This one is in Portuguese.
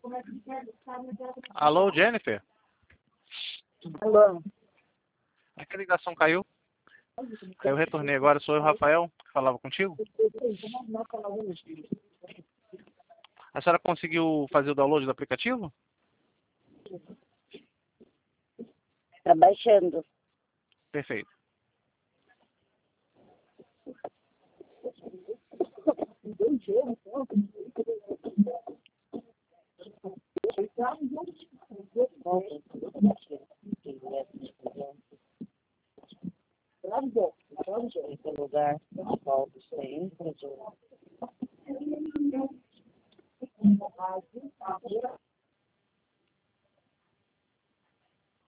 Alô, Jennifer? Alô? É que a ligação caiu. Aí eu retornei agora, sou eu, Rafael, que falava contigo. A senhora conseguiu fazer o download do aplicativo? Tá baixando. Perfeito. Esse lugar, volta sempre.